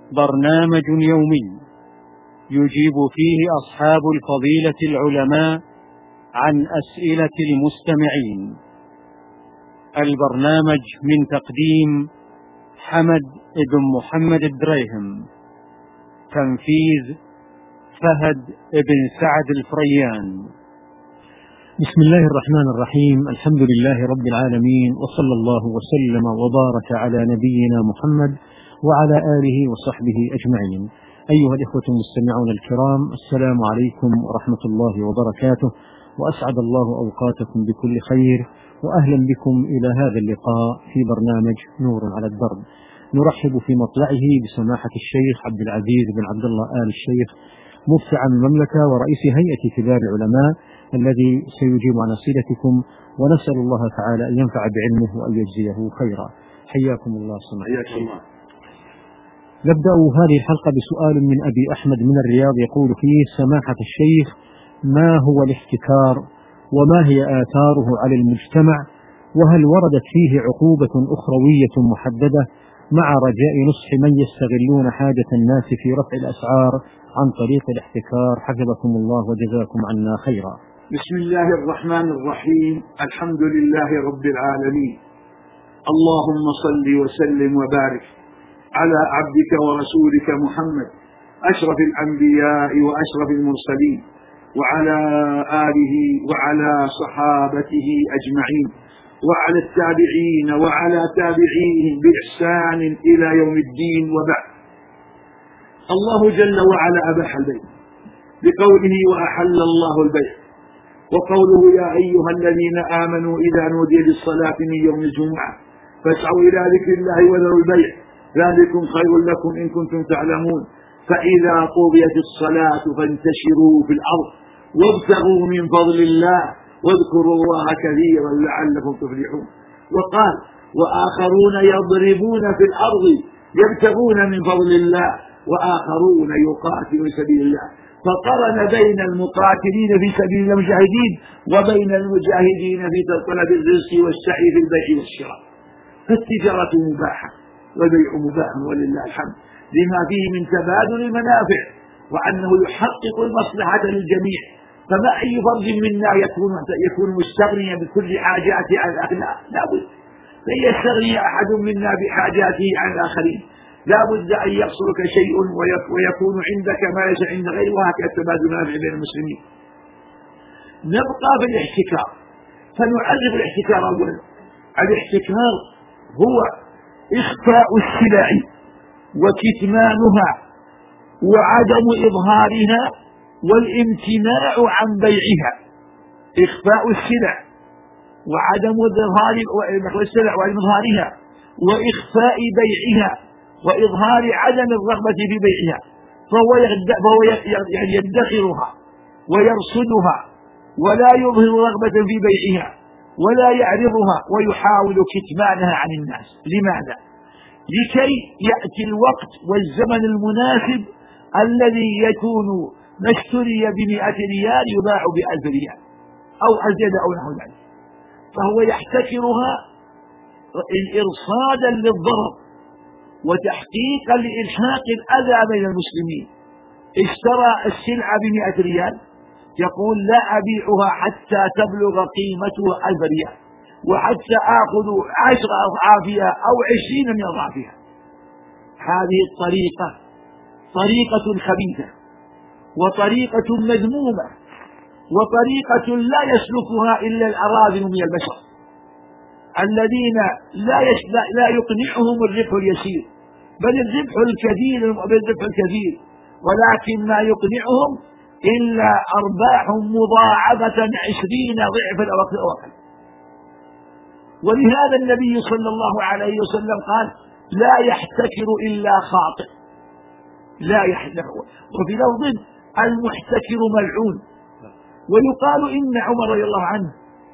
برنامج يومي يجيب فيه أصحاب الفضيلة العلماء عن أسئلة المستمعين. البرنامج من تقديم حمد بن محمد الدريهم، تنفيذ فهد بن سعد الفريان. بسم الله الرحمن الرحيم. الحمد لله رب العالمين، وصلى الله وسلم وبارك على نبينا محمد وعلى آله وصحبه أجمعين. أيها الإخوة المستمعون الكرام، السلام عليكم ورحمة الله وبركاته، وأسعد الله أوقاتكم بكل خير، وأهلا بكم إلى هذا اللقاء في برنامج نور على الدرب. نرحب في مطلعه بسماحة الشيخ عبد العزيز بن عبد الله آل الشيخ، مفتي عام المملكة ورئيس هيئة كبار العلماء، الذي سيجيب عن أسئلتكم، ونسأل الله تعالى أن ينفع بعلمه وأن يجزيه خيرا. حياكم الله سماحة الشيخ. نبدأ هذه الحلقة بسؤال من أبي أحمد من الرياض، يقول فيه: سماحة الشيخ، ما هو الاحتكار، وما هي آثاره على المجتمع، وهل وردت فيه عقوبة أخروية محددة، مع رجاء نصح من يستغلون حاجة الناس في رفع الأسعار عن طريق الاحتكار، حفظكم الله وجزاكم عنا خيرا. بسم الله الرحمن الرحيم. الحمد لله رب العالمين، اللهم صل وسلم وبارك على عبدك ورسولك محمد، أشرف الأنبياء وأشرف المرسلين، وعلى آله وعلى صحابته أجمعين، وعلى التابعين وعلى تابعيهم بإحسان إلى يوم الدين. وبعد، الله جل وعلا أباح البيع بقوله: وأحل الله البيع، وقوله: يا أيها الذين آمنوا إذا نودي للصلاة من يوم الجمعة فاسعوا إلى ذكر الله وذروا البيع ذلكم خير لكم إن كنتم تعلمون، فإذا قضيت الصلاة فانتشروا في الأرض وابتغوا من فضل الله واذكروا الله كثيرا لعلكم تفلحون. وقال: وآخرون يضربون في الأرض يبتغون من فضل الله وآخرون يقاتلون في سبيل الله، فقرن بين المقاتلين في سبيل الله المجاهدين وبين المجاهدين في طلب الرزق والسعي في البيع والشراء. فالتجارة مباحة والبيع مباح ولله الحمد، لما فيه من تبادل المنافع، وأنه يحقق المصلحة للجميع. فما أي فرد منا يكون مستغنيا بكل حاجاته عن الآخرين؟ لا بد أن يستغني أحد منا بحاجاته عن الآخرين، لا بد أن يحصلك شيء ويكون عندك ما ليس عند غيره، وهكذا تبادل المنافع بين المسلمين. نبقى بالاحتكار، فنعرف الاحتكار أولا. الاحتكار هو إخفاء السلع وكتمانها وعدم إظهارها والامتناع عن بيعها. إخفاء السلع وعدم إظهار السلع وعدم إظهارها وإخفاء بيعها وإظهار عدم الرغبة في بيعها، فهو يدخرها ويرصدها ولا يظهر رغبة في بيعها ولا يعرضها، ويحاول كتمانها عن الناس. لماذا؟ لكي يأتي الوقت والزمن المناسب الذي يكون ما اشتري ب100 ريال يباع ب1000 ريال أو أزيد أو نحو ذلك، فهو يحتكرها إرصادا للضرر وتحقيقا لإلحاق الأذى بين المسلمين. اشترى السلعة ب100 ريال، يقول: لا أبيعها حتى تبلغ قيمتها 1000 ريال، وحتى آخذ 10 أضعافها أو 20 من أضعافها. هذه الطريقة طريقة خبيثة، وطريقة مذمومة، وطريقة لا يسلكها إلا الأراذل من البشر، الذين لا يقنعهم الربح اليسير، بل الربح الكثير، ولكن ما يقنعهم إلا أرباح مضاعفة 20 ضعف الأوقات. ولهذا النبي صلى الله عليه وسلم قال: لا يحتكر إلا خاطئ. لا يحتكر. وفي لفظ: المحتكر ملعون. ويقال إن عمر رضي الله عنه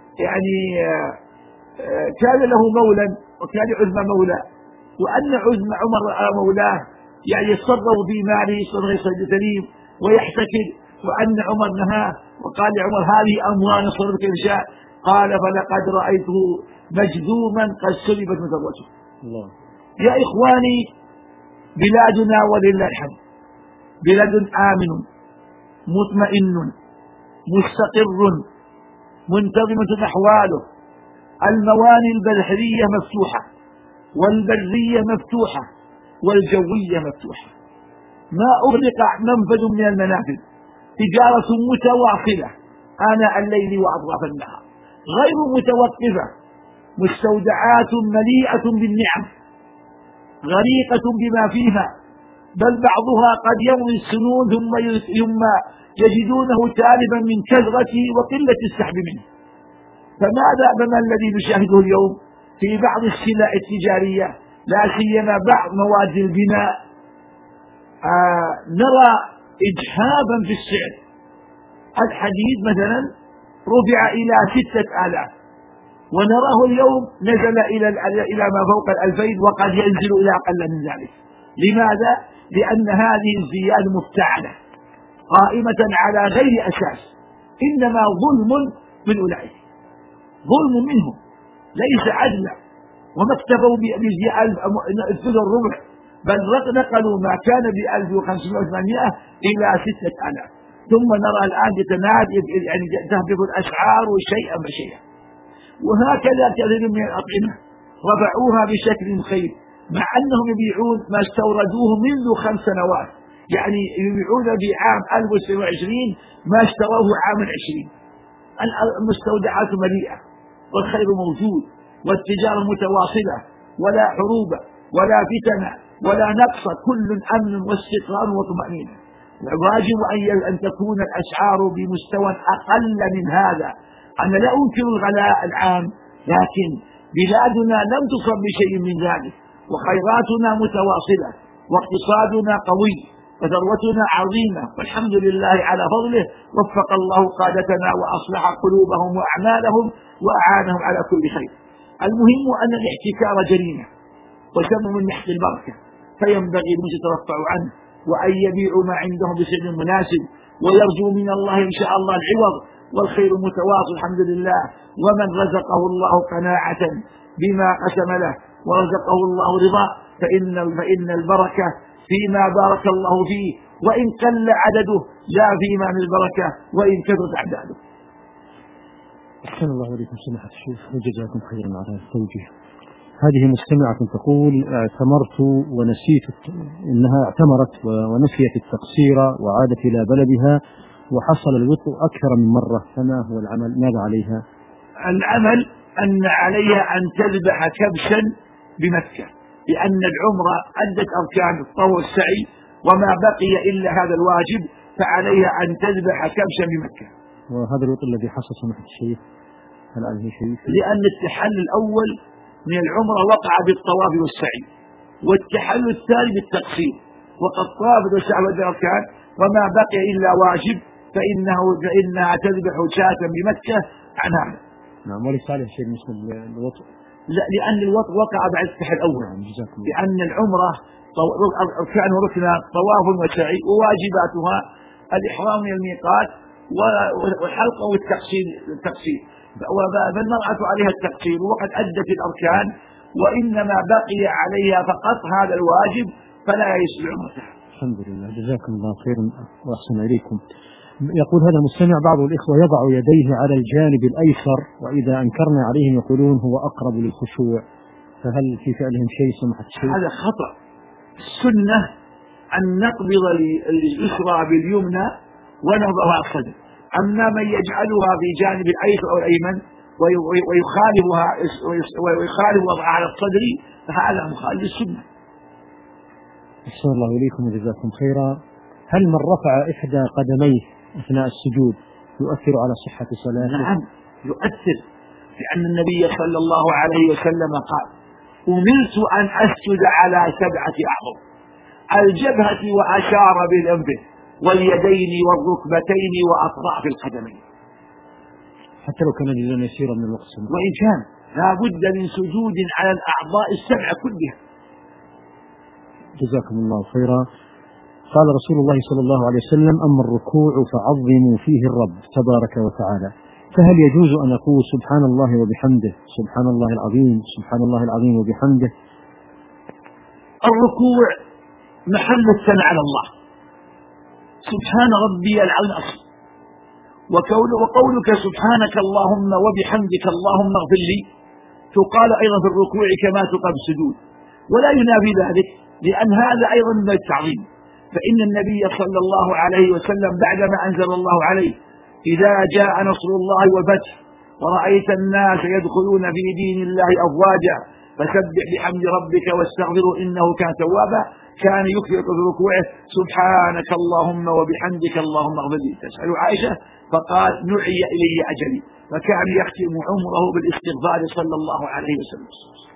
كان له مولى، وكان عزم مولى، وأن عزم عمر مولاه يتصرف في ماله صدق سليم ويحتكر، وأن عمر نهاه وقال لعمر: هذه أموال صرف كيف شاء. قال: فلقد رأيته مجذوما قد سلبت من ثروته. يا إخواني، بلادنا ولله الحمد بلد آمن مطمئن مستقر منتظمة أحواله، الموانئ البحرية مفتوحة والبرية مفتوحة والجوية مفتوحة، ما أغلق منفذ من المنافذ، تجارة متواصلة آناء الليل وأطراف النهار غير متوقفة، مستودعات مليئة بالنعم غريقة بما فيها، بل بعضها قد يمضي السنون ثم يجدونه تالبا من كثرته وقلة السحب منه. فما الذي نشاهده اليوم في بعض السلع التجارية لا سيما بعض مواد البناء؟ نرى إجحافا في السعر. الحديد مثلا رفع إلى 6000 ونراه اليوم نزل إلى ما فوق 2000 وقد ينزل إلى أقل من ذلك. لماذا؟ لأن هذه الزيادة مفتعلة قائمة على غير أساس، إنما ظلم من أولئك، ظلم منهم ليس عدلا. وما اكتفوا بثلث الربع، بل نقلوا ما كان ب1500 إلى 6000. ثم نرى الآن يعني تهبط الأسعار شيئا فشيئا. وهكذا كثير من الأطعمة رفعوها بشكل مخيف، مع أنهم يبيعون ما استوردوه منذ 5 سنوات، يعني يبيعون بعام 1020 ما اشتروه عام 20. المستودعات مليئة والخير موجود والتجارة متواصلة، ولا حروب ولا فتن ولا نقص، كل أمن واستقرار وطمأنينة. الواجب أن تكون الأسعار بمستوى أقل من هذا. أنا لا أنكر الغلاء العام، لكن بلادنا لم تصب بشيء من ذلك، وخيراتنا متواصلة واقتصادنا قوي وثروتنا عظيمة، والحمد لله على فضله. وفق الله قادتنا وأصلح قلوبهم وأعمالهم وأعانهم على كل خير. المهم أن الاحتكار جريمة وسبب من محق البركة، فينبغي أن يترفعوا عنه وأن يبيعوا ما عندهم بسعر مناسب، ويرجو من الله إن شاء الله العوض، والخير متواصل الحمد لله. ومن رزقه الله قناعة بما قسم له ورزقه الله رضا فإن البركة فيما بارك الله فيه، وإن قل عدده لا فيما من البركة وإن كثرت أعداده. أحسن الله عليكم سماحة الشيخ وجزاكم خيرا على التوجيه. هذه مستمعة تقول: اعتمرت ونسيت، إنها اعتمرت ونسيت التقصير وعادت إلى بلدها وحصل الوطء أكثر من مرة، فما هو العمل؟ ماذا عليها؟ العمل أن عليها أن تذبح كبشا بمكة، لأن العمرة أدت أركان الطواف والسعي، وما بقي إلا هذا الواجب، فعليها أن تذبح كبشا بمكة. وهذا الوطء الذي حصل سماحة الشيخ هل عليه شيء؟ لأن التحلل الأول من العمرة وقع بالطواف والسعي، والتحلل الثاني بالتقصير، وقد طافت وسعت الأركان، وما بقي إلا واجب فإنها تذبح شاة بمكة عن هذا. نعم. وليس عليه شيء بالنسبة للوطء؟ لا، لأن الوطء وقع بعد التحلل الأول. لأن العمرة أركان وركنها طواف وسعي، وواجباتها الإحرام من الميقات والحلق والتقصير، فالمرأة عليها التقصير وقد أدت الأركان، وإنما بقي عليها فقط هذا الواجب، فلا يسلع عمرتها. الحمد لله، جزاكم الله خيرا وأحسن إليكم. يقول هذا المستمع: بعض الإخوة يضع يديه على الجانب الأيسر، وإذا أنكرنا عليهم يقولون هو أقرب للخشوع، فهل في فعلهم شيء سمحت شيء؟ هذا خطأ. السنة أن نقبض اليسرى باليمنى ونضعها على الصدر. أما من يجعلها في جانب الأيسر أو الأيمن ويخالف وضعها على الصدر، فهذا مخالف للسنة. أحسن الله إليكم وجزاكم خيرا. هل من رفع إحدى قدميه أثناء السجود يؤثر على صحة صلاته؟ نعم يؤثر، لأن النبي صلى الله عليه وسلم قال: أمرت أن أسجد على 7 أعظم: الجبهة وأشار بالأنف واليدين والركبتين وأطراف القدمين. حتى لو كان جزءا يسيرا من الوقت، وإن كان لا بد من سجود على الأعضاء 7 كلها. جزاكم الله خيرا. قال رسول الله صلى الله عليه وسلم: أما الركوع فعظموا فيه الرب تبارك وتعالى، فهل يجوز أن أقول سبحان الله وبحمده، سبحان الله العظيم، سبحان الله العظيم وبحمده؟ الركوع محل الثناء على الله، سبحان ربي العظيم، وقولك سبحانك اللهم وبحمدك اللهم اغفر لي تقال أيضا في الركوع كما تقال في السجود، ولا ينافي ذلك، لأن هذا أيضا من التعظيم. فإن النبي صلى الله عليه وسلم بعدما أنزل الله عليه إذا جاء نصر الله والفتح ورأيت الناس يدخلون في دين الله أفواجا فسبح بحمد ربك واستغفره إنه كان توابا، كان يكثر في ركوعه سبحانك اللهم وبحمدك اللهم اغفر لي. تسأل عائشة فقال نعي إلي أجلي، فكان يختم عمره بالاستغفار صلى الله عليه وسلم.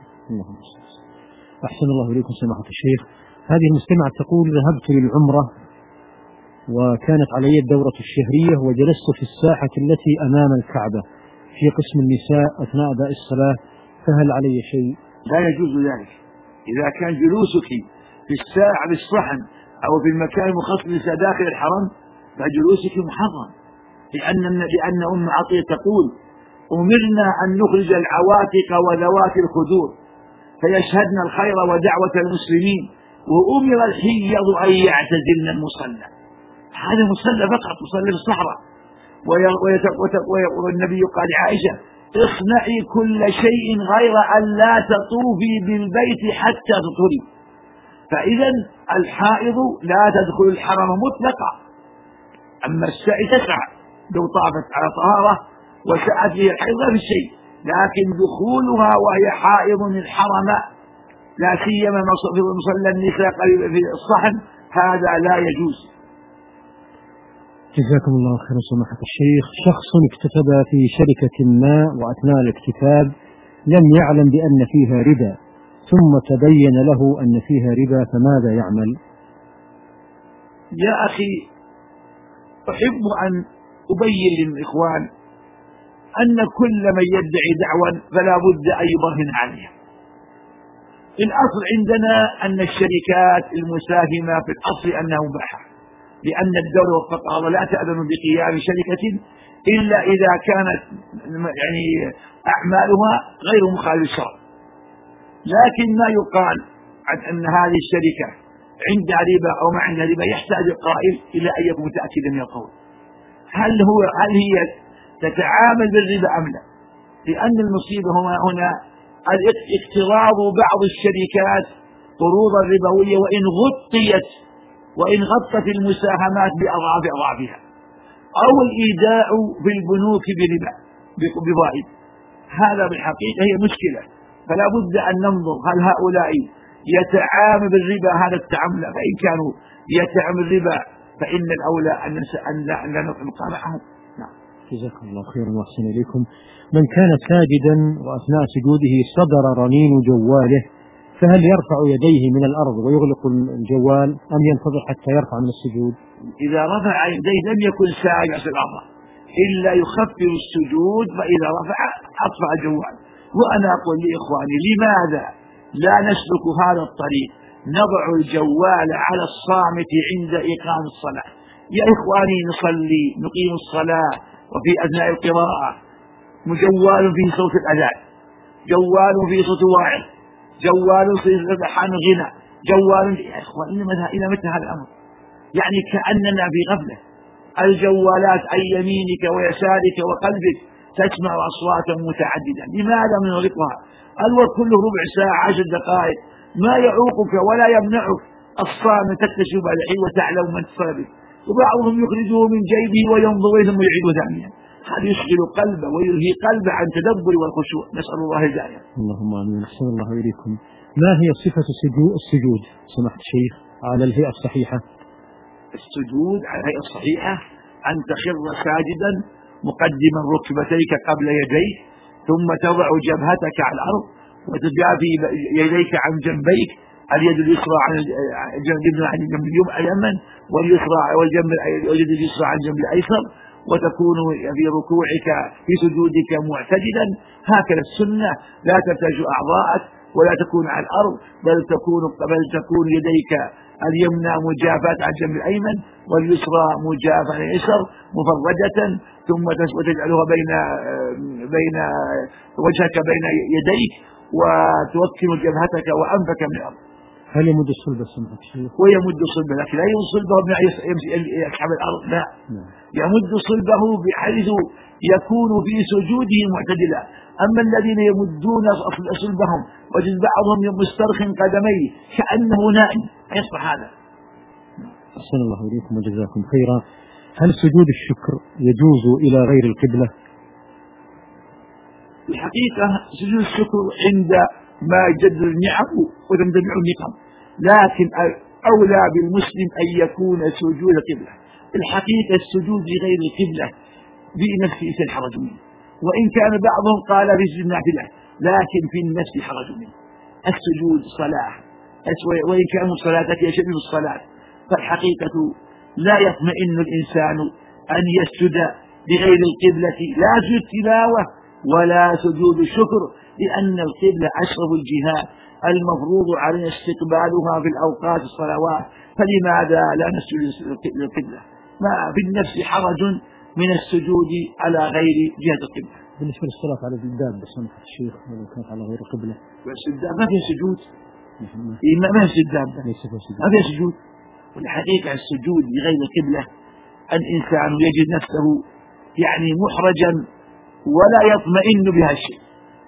أحسن الله إليكم سماحة الشيخ. هذه المستمعة تقول ذهبت للعمرة وكانت علي الدورة الشهرية وجلست في الساحة التي أمام الكعبة في قسم النساء أثناء أداء الصلاة، فهل علي شيء؟ لا يجوز ذلك. إذا كان جلوسك في الساعة بالصحن أو في المكان المخصص داخل الحرم فجلوسك محرم، لأن أم عطية تقول أمرنا أن نخرج العواتق وذوات الخدور فيشهدن الخير ودعوة المسلمين، وأمر الحيض أن يعتزلن المصلى. هذا مصلى فقط، مصلى في الصحراء. والنبي قال لعائشة اصنعي كل شيء غير أن لا تطوفي بالبيت حتى تطهري. فإذا الحائض لا تدخل الحرم مطلقا، أما السعي تسعى لو طافت على طهارة وسعت فيها الحيض في الشيء، لكن دخولها وهي حائض الحرم لا سيما في مصلى النساء في الصحن هذا لا يجوز. جزاكم الله خيرا سماحة الشيخ. شخص اكتتب في شركة ما وأثناء الاكتتاب لم يعلم بأن فيها ربا، ثم تبين له أن فيها ربا، فماذا يعمل؟ يا أخي أحب أن أبين للإخوان أن كل من يدعي دعوى فلا بد أن يبرهن عليها. الأصل عندنا أن الشركات المساهمة في الأصل أنها مباحة، لأن الدولة وفقها الله لا تأذن بقيام شركة إلا إذا كانت أعمالها غير مخالفة للشرع. لكن ما يقال عن أن هذه الشركة عندها ربا أو ما عندها ربا يحتاج القائل إلى أن يكون متأكدا من القول، هل هي تتعامل بالربا أم لا؟ لأن المصيبة هنا اقتراض بعض الشركات قروضا ربوية وإن غطت المساهمات بأضعافها، أو الإيداع في البنوك بربا بضائب. هذا بالحقيقة هي مشكلة، فلا بد أن ننظر هل هؤلاء يتعامل بالربا هذا التعامل، فإن كانوا يتعامل بالربا فإن الأولى أن لا نبقى معهم. نعم. جزاكم الله خيرا وأحسن إليكم. من كان ساجدا وأثناء سجوده صدر رنين جواله، فهل يرفع يديه من الأرض ويغلق الجوال أم ينتظر حتى يرفع من السجود؟ إذا رفع يديه لم يكن ساجدا في الأرض إلا يخفف السجود، فإذا رفع أطفأ الجوال. وأنا أقول لإخواني لماذا لا نسلك هذا الطريق، نضع الجوال على الصامت عند إقام الصلاة. يا إخواني نصلي نقيم الصلاة وفي أثناء القراءة جوال فيه صوت الأذان، جوال فيه صوت واعظ، جوال فيه لحن غنى، جوال. يا إخوان إلى متى هذا الأمر؟ يعني كأننا في غفلة. الجوالات عن يمينك ويسارك وقلبك تسمع أصواتا متعددة، لماذا نغلقها؟ الوقت كله ربع ساعة 10 دقائق، ما يعوقك ولا يمنعك. الصامت تكتشف بعد حين وتعلم من تصابك، وبعضهم يخرجه من جيبه وينظر ثم يعيده ثانيا. هذا يشغل قلبه ويلهي قلبه عن تدبر والخشوع. نسأل الله الهداية. اللهم آمين. أحسن الله إليكم. ما هي صفة السجود سماحة الشيخ على الهيئة الصحيحة؟ السجود على الهيئة الصحيحة أن تخر ساجدا مقدما ركبتيك قبل يديك، ثم تضع جبهتك على الأرض وتجافي يديك عن جنبيك، اليد اليسرى عن الجنب اليمن واليد اليسرى عن الجنب الأيسر، وتكون في ركوعك في سجودك معتدلا. هكذا السنة، لا ترتج أعضاءك ولا تكون على الأرض، بل تكون يديك اليمنى مجافاة على الجنب الأيمن واليسرى مجافاة على اليسر مفرجة، ثم تجعلها بين وجهك بين يديك، وتوكل جبهتك وأنفك من الأرض. هل يمد صلبه سمعت الشيخ؟ ويمد صلبه، لكن لا يمد صلبه يسحب الأرض، لا، يمد صلبه بحيث يكون في سجوده معتدلا. أما الذين يمدون صلبهم وجد بعضهم مسترخٍ قدميه كأنه نائم، يصبح هذا. أحسن الله إليكم وجزاكم خيرا. هل سجود الشكر يجوز إلى غير القبلة؟ الحقيقة سجود الشكر عند ما يجدد النعم وتندمع النقم، لكن أولى بالمسلم أن يكون سجود قبلة. الحقيقة السجود لغير القبلة بنفسه ليس حرج منه، وإن كان بعضهم قال في سجود النافلة، لكن في النفس حرج منه. السجود صلاة، وإن كان صلاتك يشبه الصلاة، فالحقيقة لا يطمئن الإنسان أن يسجد لغير القبلة، لا سجود تلاوة ولا سجود شكر، لأن القبلة أشرف الجهات المفروض علينا استقبالها في الأوقات الصلوات، فلماذا لا نسجد للقبلة؟ ما في النفس حرج من السجود على غير جهة القبلة. بالنسبة للصلاة على الداب بسمحة الشيخ ولو كانت على غير القبلة، ما في سجود، ما في سجود، ما في سجود. والحقيقة السجود لغير القبلة الإنسان يجد نفسه يعني محرجا ولا يطمئن بها الشيء.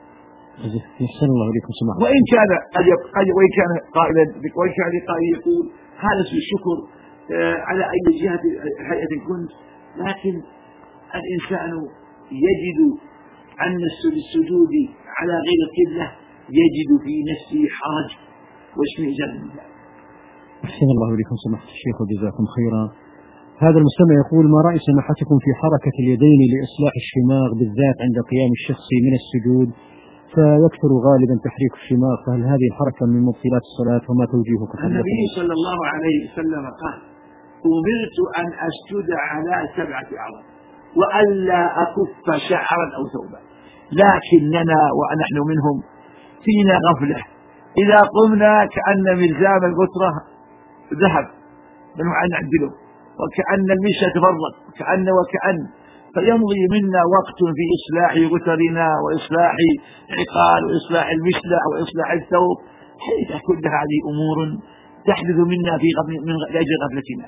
يحسن الله عليكم سماحة. وإن كان قائلا يقول هذا الشكر على أي جهة هيئة كنت، لكن الإنسان يجد أن السجود على غير القبلة يجد في نفسه حرج واشمئزاز من ذلك. أحسن الله عليكم سماحة الشيخ وجزاكم خيرا. هذا المستمع يقول: ما رأي سماحتكم في حركة اليدين لإصلاح الشماغ بالذات عند قيام الشخص من السجود، فيكثر غالبا تحريك الشماغ، فهل هذه الحركة من مبطلات الصلاة وما توجيهك؟ النبي صلى الله عليه وسلم قال: أمرت أن أسجد على 7 أعظم وألا أكف شعرا أو ثوبا، لكننا ونحن منهم فينا غفلة، إذا قمنا كأن ملزام القطرة ذهب نعدله، وكأن المشة تفرق وكأن فيمضي منا وقت في إصلاح غترنا وإصلاح عقال وإصلاح المشلع وإصلاح الثوب. حيث كل هذه أمور تحدث منا من أجل غفلتنا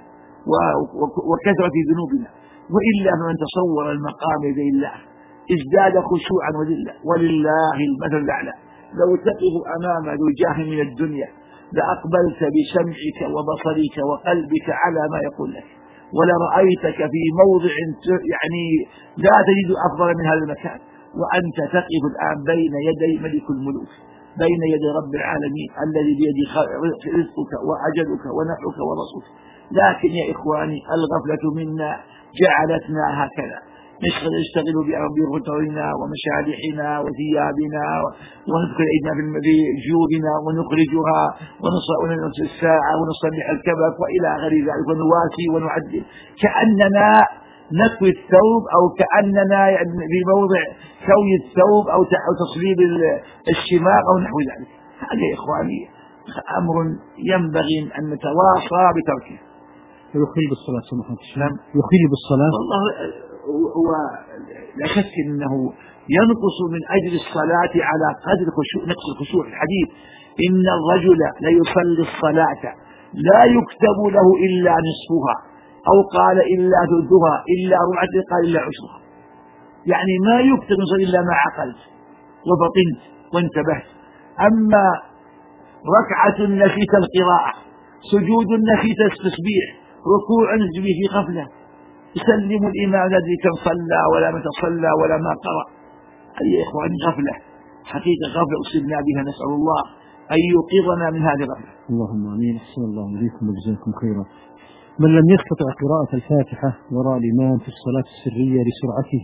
وكثرة ذنوبنا، وإلا فمن تصور المقام يدي الله ازداد خشوعا وذلة، ولله المثل الأعلى. لو تقف أمام ذو جاه من الدنيا لأقبلت بسمعك وبصرك وقلبك على ما يقول لك، ولرأيتك في موضع يعني لا تجد أفضل من هذا المكان، وأنت تقف الآن بين يدي ملك الملوك، بين يدي رب العالمين الذي بيده رزقك وأجلك ونفعك ورزقك. لكن يا إخواني الغفلة منا جعلتنا هكذا نشتغل بغترنا ومشالحنا وثيابنا وندخل أيدينا في جيوبنا ونخرجها ونصل الساعة ونصلح الكبك وإلى غير ذلك، ونواسي ونعدل كأننا نكوي الثوب أو كأننا في موضع كوي الثوب أو تصليب الشماغ أو نحو ذلك. هذا يا إخواني أمر ينبغي أن نتواصى بتركه. يخل بالصلاة سبحانه وتعالى، يخل بالصلاة. والله هو لا شك أنه ينقص من أجل الصلاة على قدر نقص الخشوع. الحديث إن الرجل ليصلي الصلاة لا يكتب له إلا نصفها، أو قال إلا ثلثها، إلا ربعها، قال إلا عشرها. يعني ما يكتب إلا ما عقلت وفطنت وانتبهت. أما ركعة نسيت القراءة، سجود نسيت التسبيح، ركوع نسيت في غفلة، يسلم الإمام الذي كم صلى ولا متى صلى ولا ما قرأ. أي إخوان غفلة، حقيقة غفلة أصبنا بها، نسأل الله أن يوقظنا من هذه الغفلة. اللهم آمين. أحسن الله إليكم وجزاكم خيرا. من لم يستطع قراءة الفاتحة وراء الإمام في الصلاة السرية لسرعته،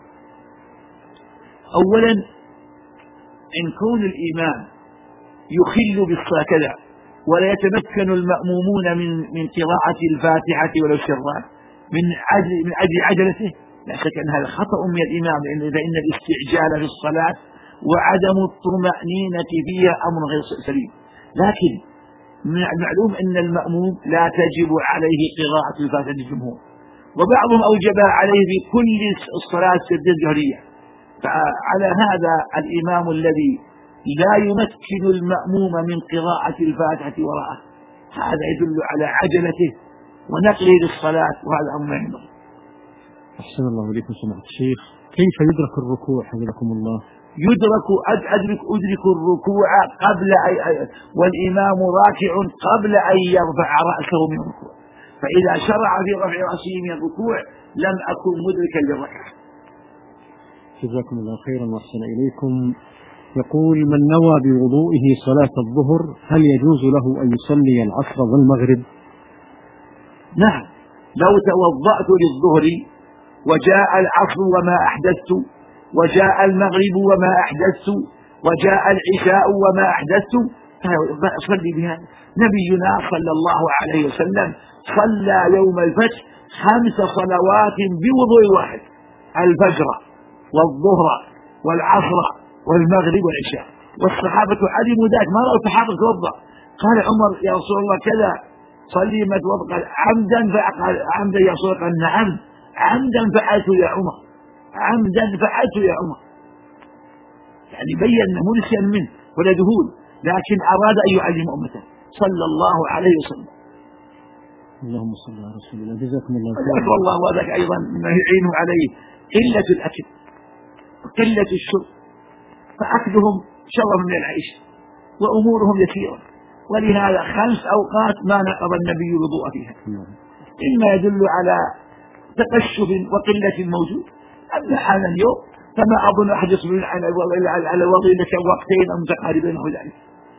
أولا إن كون الإمام يخل بالصلاة كذا ولا يتمكن المأمومون من قراءة الفاتحة ولو سرا من أجل عجلته، لا شك أن هذا خطأ من الإمام، فإن الاستعجال في الصلاة وعدم الطمأنينة فيها أمر غير سليم. لكن من المعلوم أن المأموم لا تجب عليه قراءة الفاتحة للجمهور، وبعضهم أوجبها عليه في كل الصلاة السرية الجهرية. فعلى هذا الإمام الذي لا يمكن المأموم من قراءة الفاتحة وراءه، هذا يدل على عجلته ونقله للصلاة، وهذا أمر ينبغي. أحسن الله إليكم سماحة الشيخ. كيف يدرك الركوع حفظكم الله؟ أدرك الركوع قبل والإمام راكع قبل أن يرفع رأسه من الركوع، فإذا شرع في رفع رأسه من الركوع لم أكن مدركا للركعة. جزاكم الله خيرا وأحسن إليكم. يقول: من نوى بوضوئه صلاة الظهر هل يجوز له أن يصلي العصر والمغرب؟ نعم، لو توضأت للظهر وجاء العصر وما أحدثت، وجاء المغرب وما أحدثت، وجاء العشاء وما أحدثت، فأصلي بها. نبينا صلى الله عليه وسلم صلى يوم الفتح 5 صلوات بوضوء واحد: الفجر والظهر والعصر والمغرب والعشاء، والصحابة علموا ذلك، ما رأوا الصحابة توضأ. قال عمر: يا رسول الله كذا صلي ما توضأ. قال: عمدا؟ فقال: عمدا يا رسول الله؟ قال: نعم عمدا فعلت يا عمر، عمدا فعلت يا عمر. يعني بين انه نسيان منه ولا ذهول، لكن اراد ان يعلم امته صلى الله عليه وسلم. اللهم صل على رسول الله. جزاكم الله خيرا. والله وذاك ايضا ما يعينه عليه قله الاكل وقله الشرب، فاكلهم شرف من العيش وامورهم يسيره، ولهذا 5 أوقات ما نقض النبي الوضوء فيها، إما يدل على تقشف وقلة موجود. أما حال اليوم فما أظن أحد يصبر على الوضوء إلا وقتين أو متقاربين أو ذلك.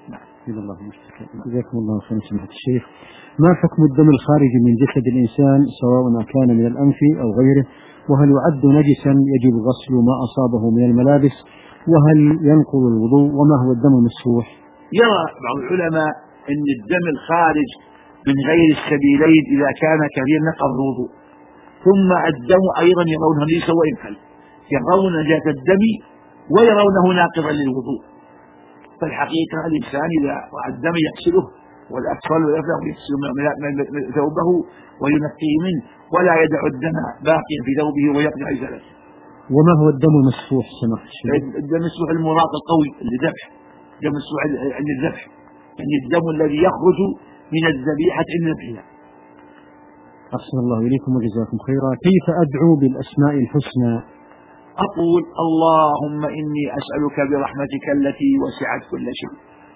جزاكم الله خيرا سماحة الشيخ. ما حكم الدم الخارج من جسد الإنسان سواء كان من الأنف أو غيره، وهل يعد نجسا يجب غسل ما أصابه من الملابس، وهل ينقض الوضوء، وما هو الدم المسفوح؟ يرى بعض العلماء أن الدم الخارج من غير السبيلين إذا كان كثير نقض الوضوء، ثم الدم أيضا يرونه ليس وإن قل، يرون نجاسة الدم ويرونه ناقضا للوضوء. فالحقيقة الإنسان إذا رأى الدم يغسله، والأطفال والأفلام يغسل ثوبه وينقيه منه، ولا يدع الدم باقيا في ثوبه ويقضي إزالته. وما هو الدم المسفوح سماحة الشيخ؟ الدم المسفوح المراق القوي للذبح، دم مسفوح عند الذبح، يعني الدم الذي يخرج من الذبيحة عند ذبحها. أحسن الله إليكم وجزاكم خيرا. كيف أدعو بالأسماء الحسنى؟ أقول: اللهم إني أسألك برحمتك التي وسعت كل شيء،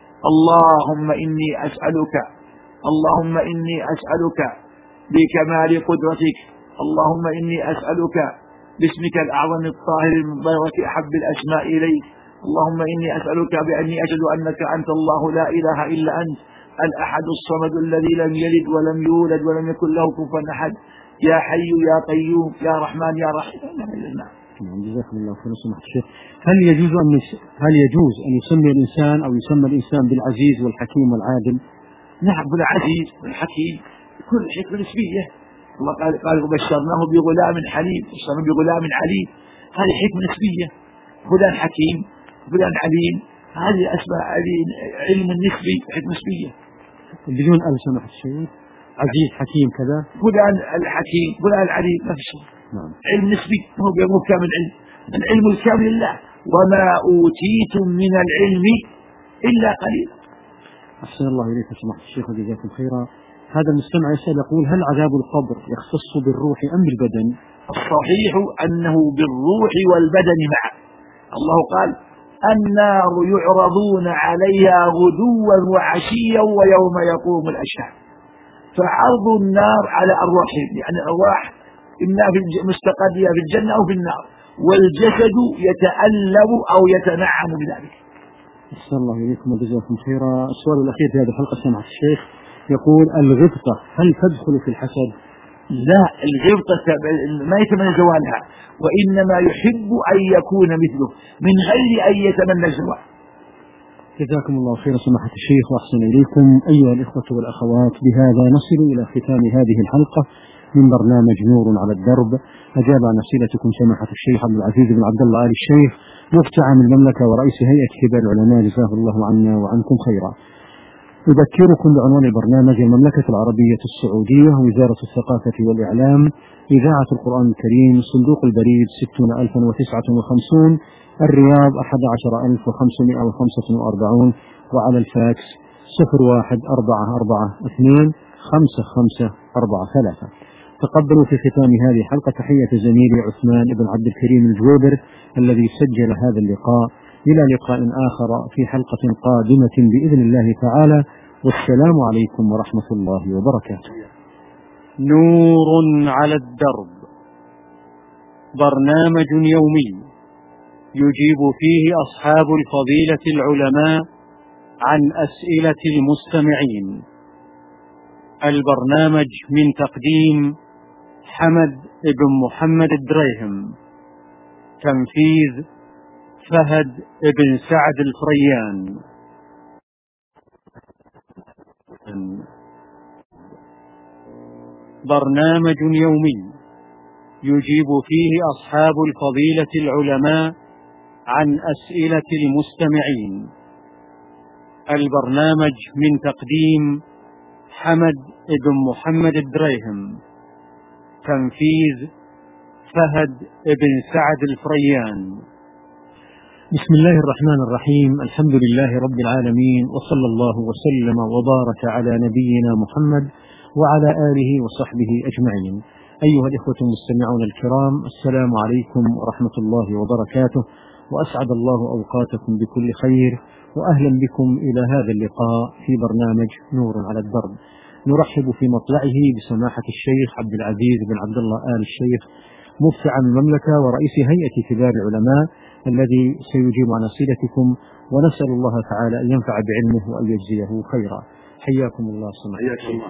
اللهم إني أسألك، اللهم إني أسألك بكمال قدرتك، اللهم إني أسألك باسمك الأعظم الطاهر المبارك أحب الأسماء إليك، اللهم إني أسألك بأني أشهد أنك أنت الله لا إله إلا أنت الأحد الصمد الذي لم يلد ولم يولد ولم يكن له كفوا أحد، يا حي يا قيوم يا رحمن يا رحيم. جزاكم الله خيرا سماحة الشيخ. هل يجوز أن يسمي الإنسان أو يسمى الإنسان بالعزيز والحكيم والعادل؟ نعم، بالعزيز والحكيم كل حكمة نسبية. الله قال وبشرناه بغلام حليم، بشرناه بغلام عليم، هذه حكمة نسبية. فلان حكيم فلان عليم، هذه أسماء علم نسبي، حكمة نسبية بدون أل سماحة الشيخ. عزيز حكيم كذا، فلان الحكيم فلان العليم، ما في شيء. نعم. علم نسبي، هو كامل علم، العلم الكامل لله، وما أوتيتم من العلم إلا قليلا. أحسن الله إليكم سماحة الشيخ وجزاكم خيرا. هذا المستمع يسأل يقول: هل عذاب القبر يختص بالروح أم بالبدن؟ الصحيح أنه بالروح والبدن معا. الله قال: النار يعرضون عليها غدوا وعشيا ويوم يقوم الأشهاد. فعرض النار على أرواحهم، يعني الأرواح إما مستقرية في الجنة أو في النار، والجسد يتألم أو يتنعم بذلك. أحسن الله إليكم وجزاكم خيرا. السؤال الأخير في هذه الحلقة سماحة الشيخ يقول: الغبطة هل تدخل في الحسد؟ لا، الغبطة ما يتمنى زوالها، وإنما يحب أن يكون مثله من غير أن يتمنى الزوال. جزاكم الله خيرا سماحة الشيخ وأحسن إليكم. أيها الإخوة والأخوات، بهذا نصل إلى ختام هذه الحلقة من برنامج نور على الدرب. أجاب عن أسئلتكم سماحة الشيخ عبد العزيز بن عبد الله آل الشيخ، مفتي عام المملكة ورئيس هيئة كبار العلماء، جزاه الله عنا وعنكم خيرا. أذكركم بعنوان البرنامج: المملكة العربية السعودية، وزارة الثقافة والإعلام، إذاعة القرآن الكريم، صندوق البريد 60059، الرياض 11545، وعلى الفاكس 0144255543. تقبلوا في ختام هذه الحلقة تحية زميلي عثمان بن عبد الكريم الجويبر الذي سجل هذا اللقاء. إلى لقاء آخر في حلقة قادمة بإذن الله تعالى، والسلام عليكم ورحمة الله وبركاته. نور على الدرب، برنامج يومي يجيب فيه أصحاب الفضيلة العلماء عن أسئلة المستمعين. البرنامج من تقديم حمد بن محمد الدريهم، تنفيذ فهد بن سعد الفريان. برنامج يومي يجيب فيه أصحاب الفضيلة العلماء عن أسئلة المستمعين. البرنامج من تقديم حمد بن محمد الدريهم، تنفيذ فهد بن سعد الفريان. بسم الله الرحمن الرحيم، الحمد لله رب العالمين، وصلى الله وسلم وبارك على نبينا محمد وعلى آله وصحبه أجمعين. أيها الإخوة المستمعون الكرام، السلام عليكم ورحمة الله وبركاته، وأسعد الله أوقاتكم بكل خير، وأهلا بكم إلى هذا اللقاء في برنامج نور على الدرب. نرحب في مطلعه بسماحة الشيخ عبد العزيز بن عبد الله آل الشيخ مفتي عام المملكة ورئيس هيئة كبار العلماء الذي سيجيب عن أسئلتكم، ونسأل الله تعالى أن ينفع بعلمه وأن يجزيه خيرا. حياكم الله سماحة الشيخ.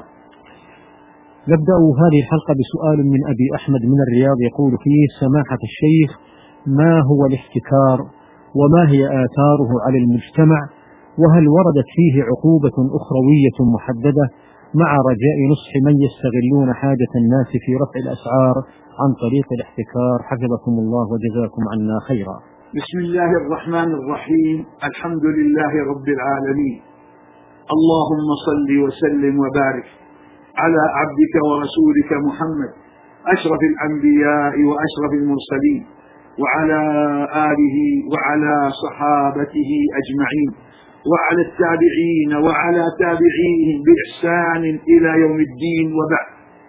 نبدأ هذه الحلقة بسؤال من أبي أحمد من الرياض، يقول فيه: سماحة الشيخ، ما هو الاحتكار وما هي آثاره على المجتمع، وهل وردت فيه عقوبة أخروية محددة، مع رجاء نصح من يستغلون حاجة الناس في رفع الأسعار عن طريق الاحتكار، حفظكم الله وجزاكم عنا خيرا. بسم الله الرحمن الرحيم، الحمد لله رب العالمين، اللهم صل وسلم وبارك على عبدك ورسولك محمد أشرف الأنبياء وأشرف المرسلين، وعلى آله وعلى صحابته أجمعين، وعلى التابعين وعلى تابعيهم بإحسان إلى يوم الدين. وبعد،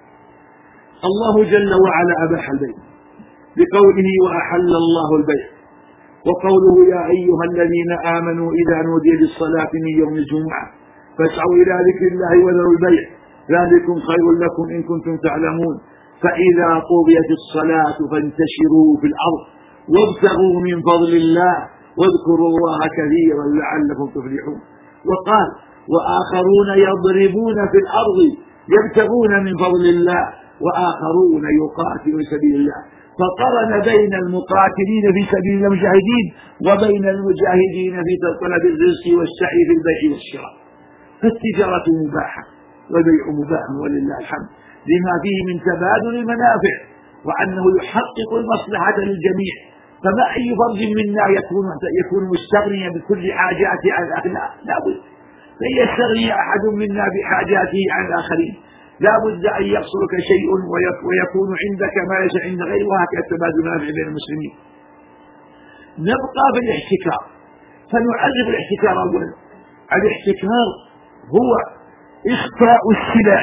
الله جل وعلا أباح البيع بقوله: وأحل الله البيع، وقوله: يا أيها الذين آمنوا إذا نودي للصلاة من يوم الجمعة فاسعوا إلى ذكر الله وذروا البيع ذلكم خير لكم إن كنتم تعلمون، فإذا قضيت الصلاة فانتشروا في الأرض وابتغوا من فضل الله واذكروا الله كثيرا لعلكم تفلحون. وقال: وآخرون يضربون في الأرض يبتغون من فضل الله وآخرون يقاتلون في سبيل الله، فقرن بين المقاتلين في سبيل الله المجاهدين وبين المجاهدين في طلب الرزق والسعي في البيع والشراء. فالتجارة مباحة والبيع مباح ولله الحمد، لما فيه من تبادل المنافع، وأنه يحقق المصلحة للجميع. فما أي فرد منا يكون مستغنيا بكل حاجاته عن الأخلاق؟ لا بد. فإن يستغني أحد منا بحاجاته عن الآخرين لا بد أن يحصلك شيء ويكون عندك ما ليس عند غيره، وهكذا تبادل المنافع بين المسلمين. نبقى في الاحتكار، فنعرف الاحتكار أولا. الاحتكار هو إخفاء السلع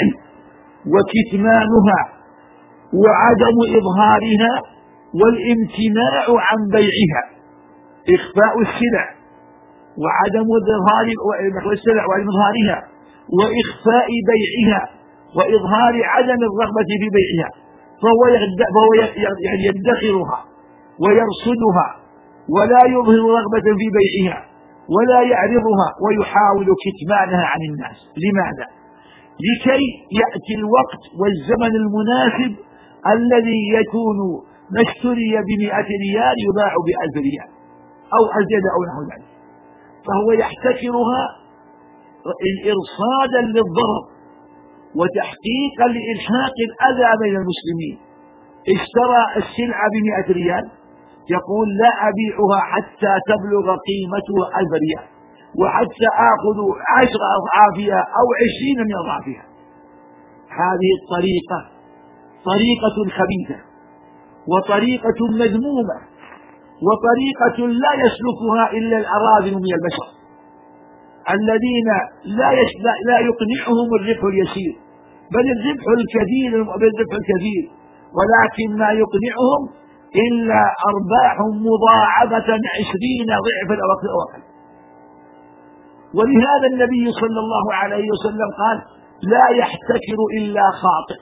وكتمانها وعدم إظهارها والامتناع عن بيعها. إخفاء السلع وعدم إظهار السلع وعدم إظهارها وإخفاء بيعها وإظهار عدم الرغبة في بيعها، فهو يدخرها ويرصدها ولا يظهر رغبة في بيعها ولا يعرضها ويحاول كتمانها عن الناس. لماذا؟ لكي يأتي الوقت والزمن المناسب الذي يكون ما اشتري ب100 ريال يباع ب1000 ريال أو أزيد أو نحو ذلك، فهو يحتكرها إرصادا للضرر وتحقيقا لإلحاق الأذى بين المسلمين. اشترى السلعة ب100 ريال، يقول: لا أبيعها حتى تبلغ قيمتها 1000 ريال، وحتى آخذ 10 أضعافها أو 20 من أضعافها. هذه الطريقة طريقة خبيثة وطريقة مذمومة، وطريقة لا يسلكها إلا الأراذل من البشر الذين لا يقنعهم الربح اليسير، بل الربح الكثير، ولكن ما يقنعهم إلا أرباح مضاعفة 20 ضعف الأوقات. ولهذا النبي صلى الله عليه وسلم قال: لا يحتكر إلا خاطئ.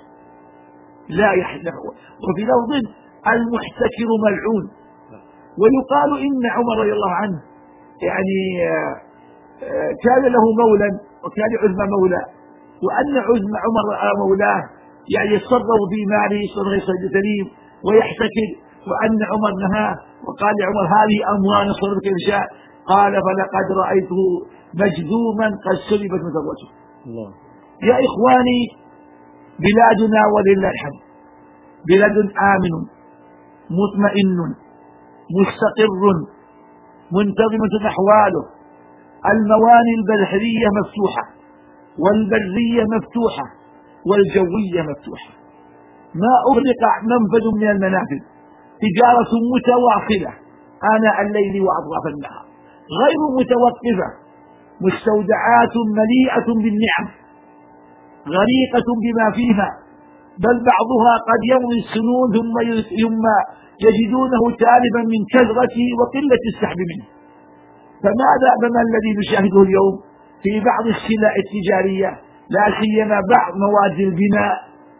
وفي لفظ: المحتكر ملعون. ويقال إن عمر رضي الله عنه يعني كان له مولى وكان عزم مولى، وأن عزم عمر مولاه يعني يتصرف في ماله صرف سليم ويحتكر، وأن عمر نهاه وقال لعمر: هذه أموال صرف كيف شاء. قال: فلقد رأيته مجذوما قد سلبت من ثروته. يا إخواني، بلادنا ولله الحمد بلاد آمن مطمئن مستقر منتظمة أحواله، الموانئ البحرية مفتوحة والبرية مفتوحة والجوية مفتوحة، ما أغلق منفذ من المنافذ، تجارة متواصلة آناء الليل وأطراف النهار غير متوقفة، مستودعات مليئة بالنعم غريقة بما فيها، بل بعضها قد يمضي السنون ثم يجدونه تالبا من كثرته وقلة السحب منه. فما الذي نشاهده اليوم في بعض السلع التجارية، لا سيما بعض مواد البناء،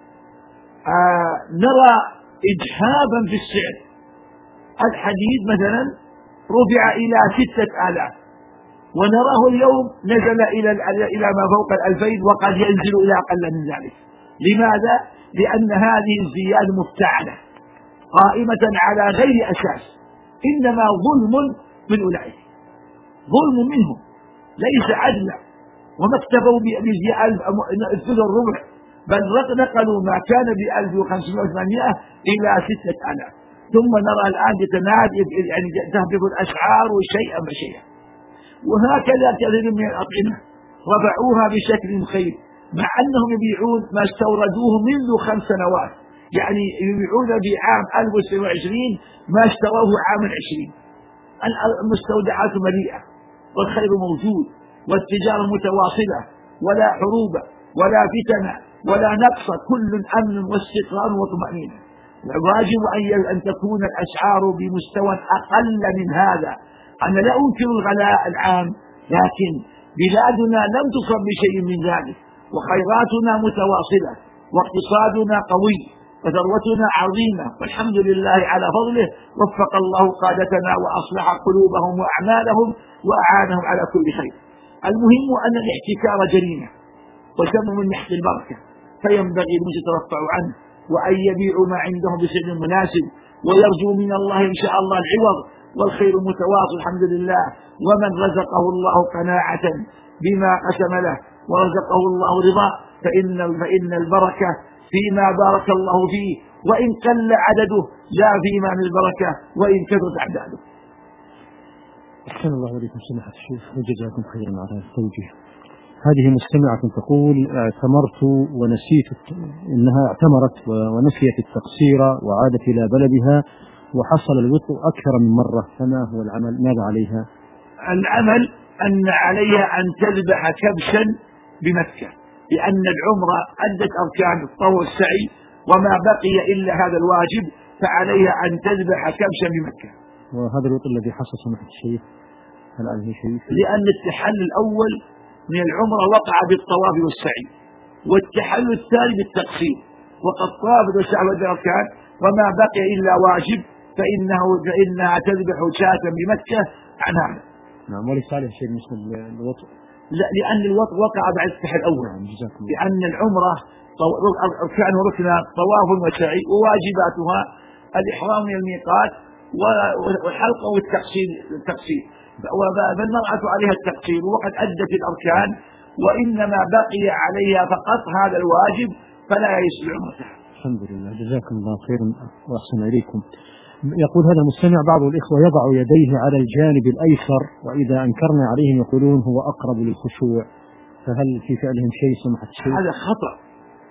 نرى إجحافا في السعر. الحديد مثلا رفع إلى 6000، ونراه اليوم نزل إلى ما فوق 2000 وقد ينزل إلى أقل من ذلك. لماذا؟ لأن هذه الزيادة مفتعلة قائمة على غير أساس، إنما ظلم من أولئك، ظلم منهم ليس عدلا. وما اكتفوا ب1000 الربع، بل نقلوا ما كان ب1500 إلى 6000. ثم نرى الآن يعني تهبط الأسعار شيئا فشيئا. وهكذا كثير من الأطعمة رفعوها بشكل مخيف، مع أنهم يبيعون ما استوردوه منذ 5 سنوات، يعني يبيعون بعام 1020 ما اشتروه عام 20. المستودعات مليئة والخير موجود والتجارة متواصلة، ولا حروب ولا فتن ولا نقص، كل أمن واستقرار وطمأنينة. الواجب أن تكون الأسعار بمستوى أقل من هذا. أنا لا أنكر الغلاء العام، لكن بلادنا لم تصب بشيء من ذلك، وخيراتنا متواصلة واقتصادنا قوي وثروتنا عظيمة، والحمد لله على فضله. وفق الله قادتنا وأصلح قلوبهم وأعمالهم وأعانهم على كل خير. المهم أن الاحتكار جريمة وسبب من محق البركة، فينبغي أن يترفعوا عنه وأن يبيعوا ما عندهم بسعر مناسب، ويرجوا من الله إن شاء الله العوض، والخير متواصل الحمد لله. ومن رزقه الله قناعة بما قسم له ورزقه الله رضا فإن البركة فيما بارك الله فيه، وإن قل عدده لا فيما من البركة وإن كثرت أعداده. أحسن الله عليكم سماحة الشيخ وجزاكم خيرا على التوجيه. هذه مستمعة تقول: اعتمرت ونسيت، إنها اعتمرت ونسيت التقصير وعادت إلى بلدها وحصل الوطء أكثر من مرة، فما هو العمل؟ ماذا عليها؟ العمل أن عليها أن تذبح كبشا بمكة، لأن العمرة أدت أركان الطواف والسعي، وما بقي إلا هذا الواجب، فعليها أن تذبح كبشا بمكة. وهذا الوطء الذي حصل سماحة الشيخ هل عليه شيء؟ لأن التحلل الأول من العمرة وقع بالطواف والسعي، والتحلل الثاني بالتقصير، وقد طافت وسعت الأركان، وما بقي إلا واجب فإنها تذبح شاة بمكة عن هذا. نعم. وليس عليه شيء بالنسبة للوطء؟ لا، لأن الوطء وقع بعد التحلل الأول. نعم. لأن العمرة أركان وركنها طواف وسعي، وواجباتها الإحرام من الميقات والحلقة والتقصير، فالمرأة عليها التقصير وقد أدت الأركان، وإنما بقي عليها فقط هذا الواجب فلا يسلم عمرتها. الحمد لله، جزاكم الله خيرا وأحسن إليكم. يقول هذا المستمع: بعض الإخوة يضع يديه على الجانب الأيسر، وإذا أنكرنا عليهم يقولون هو أقرب للخشوع، فهل في فعلهم شيء سمحت الشيخ؟ هذا خطأ.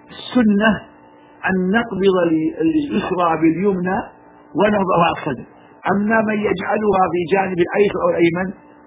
السنة أن نقبض اليسرى باليمنى ونضعها على الصدر، أما من يجعلها في جانب الأيسر أو الأيمن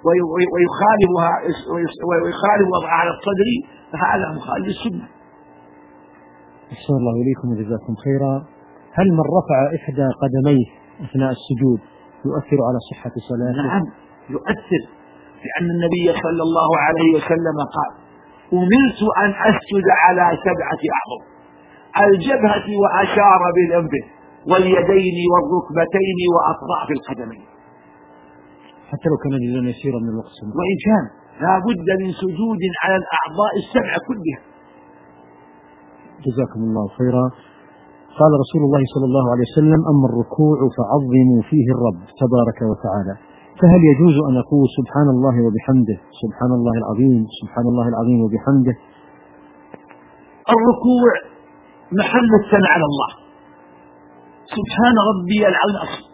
ويخالف وضعها على الصدر فهذا مخالف السنة. أحسن الله إليكم وجزاكم خيرا. هل من رفع إحدى قدميه أثناء السجود يؤثر على صحة صلاته؟ نعم يؤثر، لأن النبي صلى الله عليه وسلم قال: أمرت أن أسجد على 7 أعظم: الجبهة وأشار بالأنف واليدين والركبتين وأطراف القدمين. حتى لو كان جزءا يسيرا من الوقت، وإن كان لا بد من سجود على الأعضاء 7 كلها. جزاكم الله خيرا. قال رسول الله صلى الله عليه وسلم: أما الركوع فعظموا فيه الرب تبارك وتعالى. فهل يجوز أن أقول سبحان الله وبحمده، سبحان الله العظيم، سبحان الله العظيم وبحمده؟ الركوع محل الثناء على الله، سبحان ربي العظيم أصل،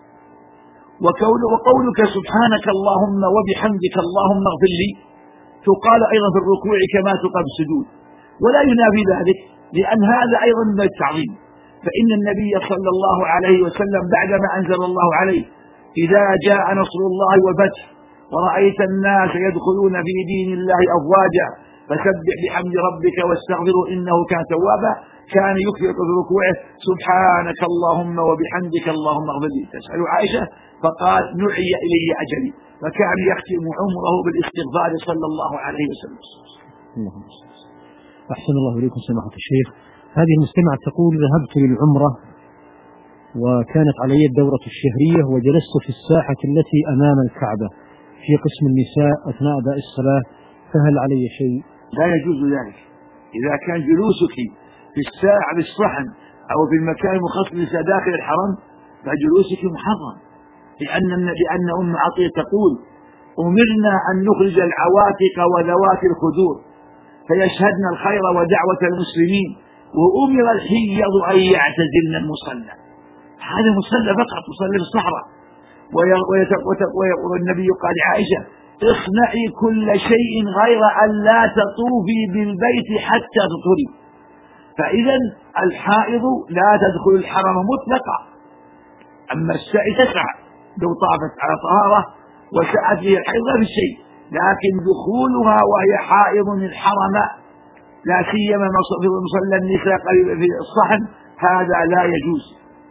وقولك سبحانك اللهم وبحمدك اللهم اغفر لي تقال أيضا في الركوع كما تقال في السجود، ولا ينافي ذلك، لأن هذا أيضا من التعظيم. فإن النبي صلى الله عليه وسلم بعدما أنزل الله عليه: إذا جاء نصر الله والفتح ورأيت الناس يدخلون في دين الله أفواجا فسبح بحمد ربك واستغفره إنه كان توابا، كان يكثر في ركوعه: سبحانك اللهم وبحمدك اللهم اغفر لي. تسأل عائشة فقال: نعي إلي أجلي، فكان يختم عمره بالاستغفار صلى الله عليه وسلم. أحسن الله إليكم سماحة الشيخ. هذه المستمعة تقول: ذهبت للعمرة وكانت علي الدورة الشهرية وجلست في الساحة التي أمام الكعبة في قسم النساء أثناء أداء الصلاة، فهل علي شيء؟ لا يجوز ذلك. إذا كان جلوسك في الساحة بالصحن أو في المكان المخصص داخل الحرم فجلوسك محرم، لأن أم عطية تقول: أمرنا أن نخرج العواتق وذوات الخدور فيشهدن الخير ودعوة المسلمين، وأمر الحيض أن يعتزلن المصلى. هذا مصلى فقط، مصلى في الصحراء. والنبي قال لعائشة: اصنعي كل شيء غير أن لا تطوفي بالبيت حتى تطهري. فإذا الحائض لا تدخل الحرم مطلقا، أما السعي تسعى لو طافت على طهارة وسعت فيه الحيض لا في شيء، لكن دخولها وهي حائض الحرم لا سيما في مصلى النساء في الصحن هذا لا يجوز.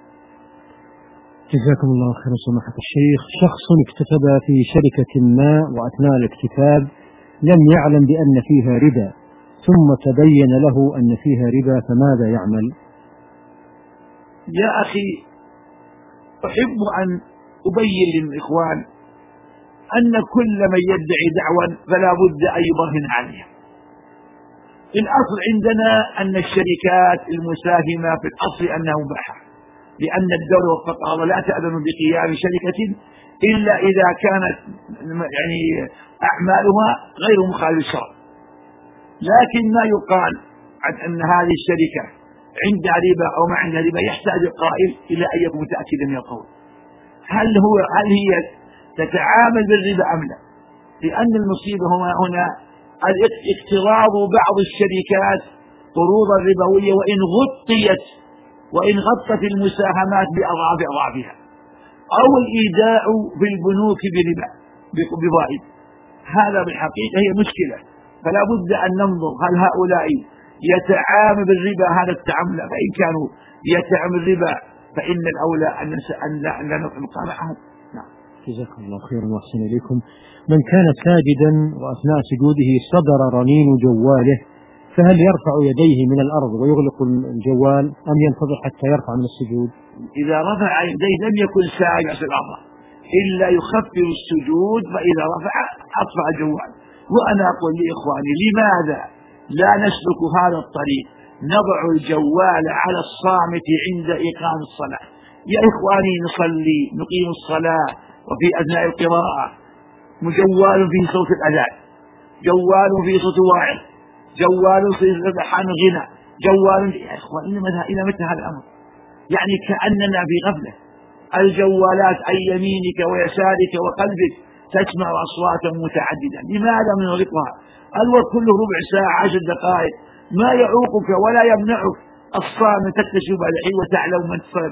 جزاكم الله خيرا سماحة الشيخ. شخص اكتتب في شركة ما وأثناء الاكتتاب لم يعلم بأن فيها ربا، ثم تبين له أن فيها ربا، فماذا يعمل؟ يا أخي، أحب أن أبين للإخوان أن كل من يدعي دعوى فلا بد أن يبرهن عليها. الأصل عندنا أن الشركات المساهمة في الأصل أنها مباحة، لأن الدولة وفقها الله لا تأذن بقيام شركة إلا إذا كانت أعمالها غير مخالفة للشرع. لكن ما يقال عن أن هذه الشركة عندها ربا أو ما عندها ربا يحتاج القائل إلى أن يكون متأكدا من القول. هل هي تتعامل بالربا أم لا؟ لأن المصيبة هنا اقتراض بعض الشركات قروضا ربوية وإن غطت المساهمات بأضعافها، أو الإيداع بالبنوك بربا بضائب. هذا بالحقيقة هي مشكلة، فلا بد أن ننظر هل هؤلاء يتعامل بالربا هذا التعامل، فإن كانوا يتعامل بالربا فإن الأولى أن لا نبقى معهم. نعم. جزاكم الله خيرا وأحسن إليكم. من كان ساجدا وأثناء سجوده صدر رنين جواله، فهل يرفع يديه من الأرض ويغلق الجوال أم ينتظر حتى يرفع من السجود؟ إذا رفع يديه لم يكن ساجدا في الأرض إلا يخفف السجود، فإذا رفع أطفأ الجوال. وأنا أقول لإخواني: لماذا لا نسلك هذا الطريق؟ نضع الجوال على الصامت عند إقام الصلاة. يا إخواني، نصلي نقيم الصلاة وفي أثناء القراءة جوال في صوت الأذان، جوال في صوت واعظ، جوال في لحن غنى، جوال. يا إخوان، إلى متى هذا الأمر؟ يعني كأننا في غفلة. الجوالات عن يمينك ويسارك وقلبك تسمع أصواتا متعددة، لماذا نغلقها؟ الوقت كله ربع ساعة 10 دقائق، ما يعوقك ولا يمنعك الصامت تكتشف بعد حين وتعلم من تصل بك.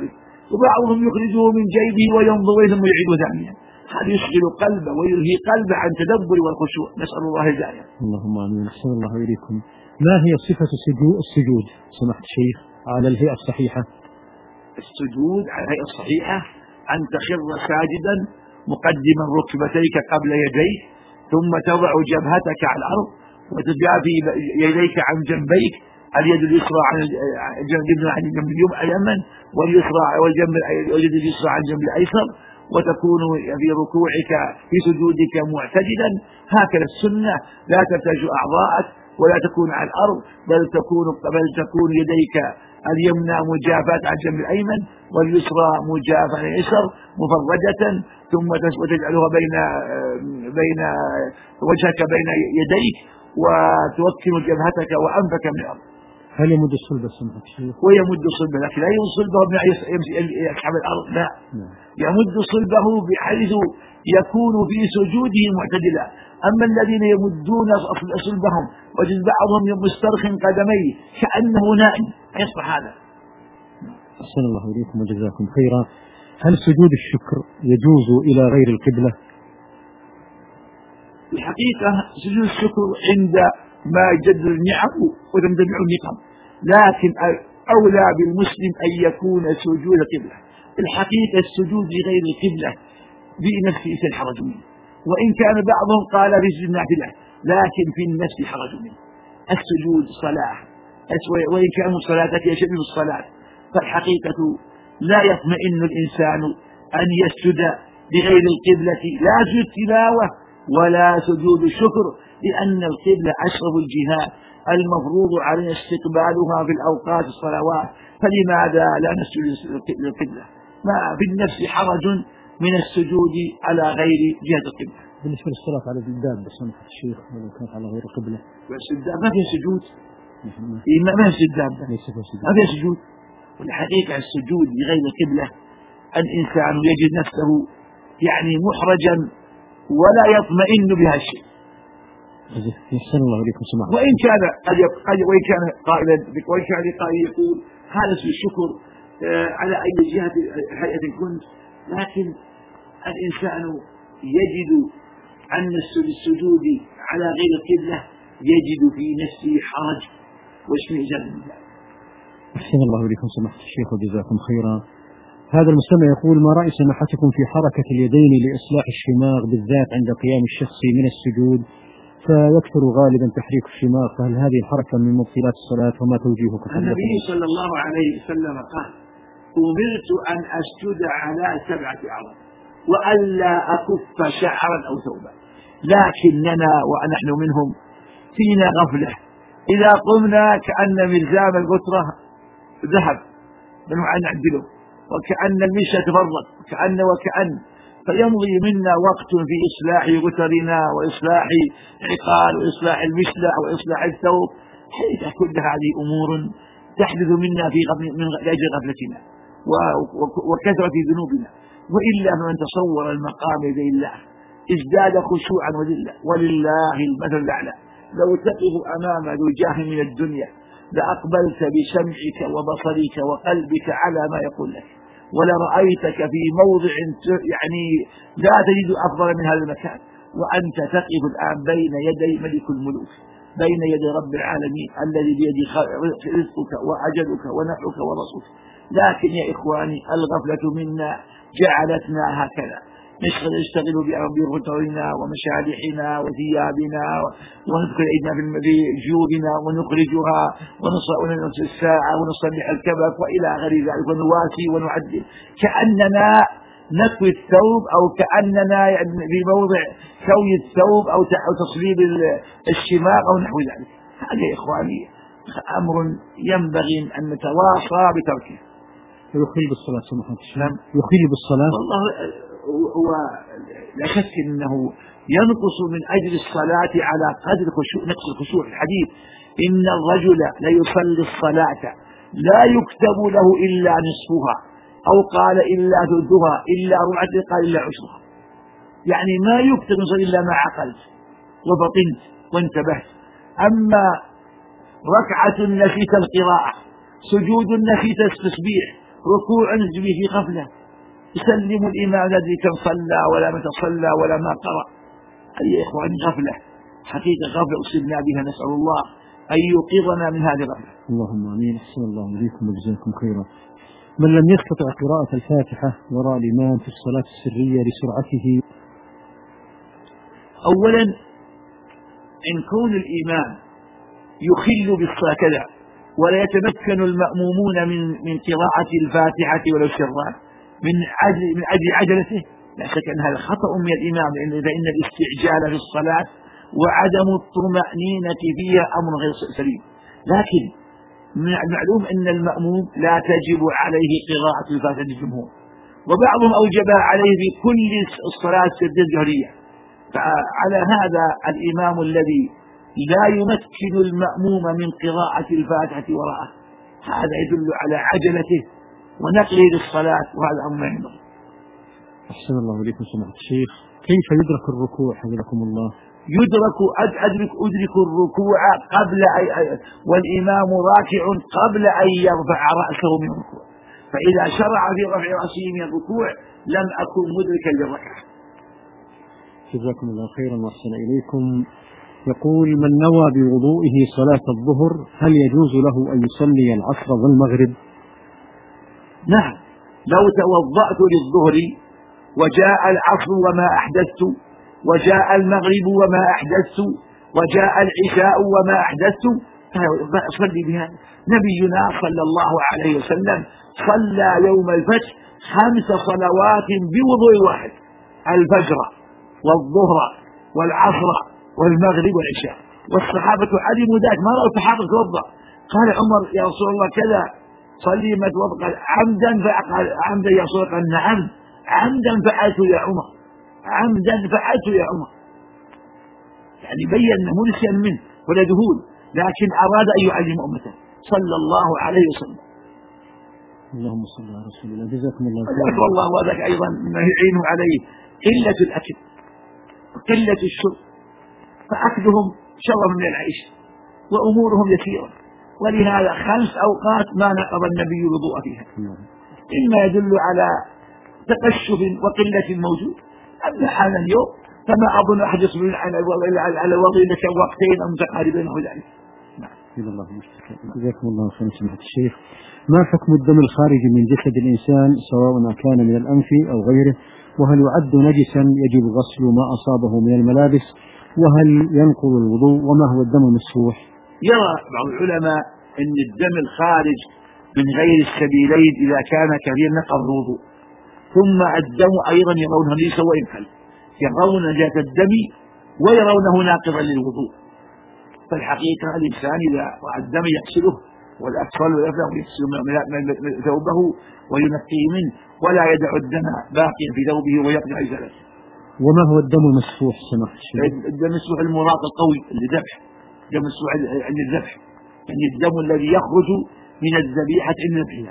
وبعضهم يخرجه من جيبه ويمضي ثم يعيده ثانيا. هذا يشغل قلبه ويلهي قلبه عن التدبر والخشوع، نسأل الله الهداية. اللهم آمين. أحسن الله إليكم. ما هي صفة السجود سماحة الشيخ على الهيئة الصحيحة؟ السجود على الهيئة الصحيحة أن تخر ساجدا مقدما ركبتيك قبل يديك، ثم تضع جبهتك على الأرض وتجافي يديك عن جنبيك، اليد اليسرى عن الجنب اليمن، واليد اليسرى عن الجنب الأيسر، وتكون في ركوعك في سجودك معتدلا. هكذا السنة، لا ترتج أعضاءك ولا تكون على الأرض، بل تكون يديك اليمنى مجافاة على الجنب الأيمن واليسرى مجافاة على اليسر مفرجة، ثم تجعلها بين وجهك بين يديك، وتوكل جبهتك وأنفك من الأرض. هل يمد الصلب سماحة الشيخ؟ ويمد صلبه، لكن لا يمد صلبه يسحب الأرض، لا، يمد صلبه بحيث يكون في سجوده معتدلا. أما الذين يمدون صلبهم وجد بعضهم مسترخٍ قدميه كأنه نائم، يصبح هذا. أحسن الله إليكم وجزاكم خيرا. هل سجود الشكر يجوز إلى غير القبلة؟ الحقيقة سجود الشكر عند ما يجدد النعم وتندمع النقم، لكن أولى بالمسلم أن يكون سجود قبلة. الحقيقة السجود لغير القبلة بنفسه ليس حرج منه، وإن كان بعضهم قال في سجود النافلة، لكن في النفس حرج منه. السجود صلاة، وإن كان صلاتك يشبه الصلاة، فالحقيقة لا يطمئن الإنسان أن يسجد لغير القبلة، لا سجود تلاوة ولا سجود شكر، لأن القبلة أشرف الجهات المفروض علينا استقبالها في الأوقات الصلوات، فلماذا لا نسجد للقبلة؟ ما في النفس حرج من السجود على غير جهة القبلة. بالنسبة للصلاة على الدابة سماحة الشيخ ولو كانت على غير القبلة، ما فيها سجود، ما فيها الدابة ما فيها سجود. والحقيقة السجود لغير القبلة الإنسان يجد نفسه يعني محرجا ولا يطمئن بها الشيء. يحسن الله إليكم سماحة. وإن كان قائل يقول هذا الشكر على أي جهة هيئة كنت، لكن الإنسان يجد أن السجود على غير القبلة يجد في نفسه حرج واشمئزاز من ذلك. أحسن الله إليكم سماحة الشيخ وجزاكم خيرا. هذا المستمع يقول: ما رأي سماحتكم في حركة اليدين لإصلاح الشماغ بالذات عند قيام الشخص من السجود، فيكثر غالبا تحريك الشماغ، فهل هذه الحركة من مبطلات الصلاة وما توجيهك؟ النبي صلى الله عليه وسلم قال: أمرت أن أسجد على 7 أعظم وألا أكف شعرا أو ثوبا، لكننا ونحن منهم فينا غفلة، إذا قمنا كأن ملزام القطرة ذهب نعدله، وكأن المشة تفرق وكأن فيمضي منا وقت في إصلاح غترنا وإصلاح عقال وإصلاح المشلع وإصلاح الثوب. كل هذه أمور تحدث منا من أجل غفلتنا وكثرة ذنوبنا، وإلا من تصور المقام يدي الله ازداد خشوعا وذلة، ولله المثل الأعلى. لو تقف أمام ذو جاه من الدنيا لأقبلت بسمعك وبصرك وقلبك على ما يقول لك، ولرأيتك في موضع يعني لا تجد أفضل من هذا المكان، وأنت تقف الآن بين يدي ملك الملوك، بين يدي رب العالمين الذي بيده رزقك وأجلك ونفعك ورزقك. لكن يا إخواني الغفلة منا جعلتنا هكذا، نشتغل بغترنا ومشالحنا وثيابنا وندخل أيدينا في جيوبنا ونخرجها ونصل الساعة ونصلح الكبك وإلى غير ذلك، ونواسي ونعدل كأننا نكوي الثوب أو كأننا في موضع كوي الثوب أو تصليب الشماغ أو نحو ذلك. هذا يا إخواني أمر ينبغي أن نتواصى بتركه. يخل بالصلاة سبحانه وتعالى، يخل بالصلاة والله هو لا شك أنه ينقص من أجل الصلاة على قدر نقص الخشوع. الحديث إن الرجل ليصلي الصلاة لا يكتب له إلا نصفها، أو قال إلا ثلثها، إلا ربعة، قال إلا عشرها، يعني ما يكتب إلا ما عقلت وفطنت وانتبهت. أما ركعة نسيت القراءة، سجود نسيت التسبيح، ركوع نسجد في غفلة، يسلم الإمام الذي كم صلى ولا متى صلى ولا ما قرأ. أي إخوان غفلة، حقيقة غفلة أصبنا بها، نسأل الله أن يوقظنا من هذه الغفلة. اللهم آمين. أحسن الله إليكم وجزاكم خيرا. من لم يستطع قراءة الفاتحة وراء الإمام في الصلاة السرية لسرعته، أولا إن كون الإمام يخل بالصلاة كذا ولا يتمكن المأمومون من قراءة الفاتحة ولو سرا من أجل عجلته، لا شك أن هذا خطأ من الإمام، فإن الاستعجال في الصلاة وعدم الطمأنينة فيها أمر غير سليم. لكن من المعلوم أن المأموم لا تجب عليه قراءة الفاتحة للجمهور، وبعضهم أوجبها عليه في كل الصلاة السرية الجهرية. فعلى هذا الإمام الذي لا يمكن المأموم من قراءة الفاتحة وراءه، هذا يدل على عجلته ونقله للصلاة، وهذا أمر لا ينبغي. أحسن الله إليكم سماحة الشيخ. كيف يدرك الركوع حفظكم الله؟ أدرك الركوع قبل والإمام راكع قبل أن يرفع رأسه من الركوع، فإذا شرع في رفع رأسه من الركوع لم أكن مدركا للركعة. جزاكم الله خيرا وأحسن إليكم. يقول: من نوى بوضوئه صلاة الظهر هل يجوز له أن يصلي العصر والمغرب؟ نعم، لو توضأت للظهر وجاء العصر وما أحدثت، وجاء المغرب وما أحدثت، وجاء العشاء وما أحدثت، أصلي بها. نبينا صلى الله عليه وسلم صلى يوم الفتح 5 صلوات بوضوء واحد: الفجر والظهر والعصر والمغرب والعشاء، والصحابة علموا ذلك، ما رأوا الصحابة توضأ. قال عمر: يا رسول الله كذا صلي ما توضأ. قال: عمدا يا رسول الله؟ قال: نعم عمدا فعلت يا عمر، عمدا فعلت يا عمر. يعني بين انه نسيان منه ولا ذهول، لكن اراد ان يعلم امته صلى الله عليه وسلم. اللهم صل على رسول الله. جزاكم الله خيرا. والله وذاك ايضا ما يعين عليه قله الاكل وقله الشرب، فاكلهم شرف من العيش وامورهم يسيره، ولهذا 5 أوقات ما نقض النبي الوضوء فيها، إما يدل على تقشف وقلة موجود. أما حال اليوم فما أظن أحد يصبر على الوضع إلا كوقتين أو متقاربين أو ذلك. جزاكم الله خيرا سماحة الشيخ. ما حكم الدم الخارج من جسد الإنسان سواء كان من الأنف أو غيره، وهل يعد نجسا يجب غسل ما أصابه من الملابس، وهل ينقض الوضوء، وما هو الدم المسفوح؟ يرى بعض العلماء أن الدم الخارج من غير السبيلين إذا كان كثير نقض الوضوء، ثم الدم أيضا يرونه ليس وينقل، يرون نجاسة الدم ويرونه ناقضا للوضوء. فالحقيقة الإنسان إذا رأى الدم يغسله، والأطفال والأفلام يغسل ثوبه وينقيه منه، ولا يدع الدم باقيا في ثوبه ويقضي إزالته. وما هو الدم المسفوح سماحة الشيخ؟ الدم المسفوح المراق القوي للذبح، الدم المسفوح عند الذبح، يعني الدم الذي يخرج من الذبيحة عند ذبحها.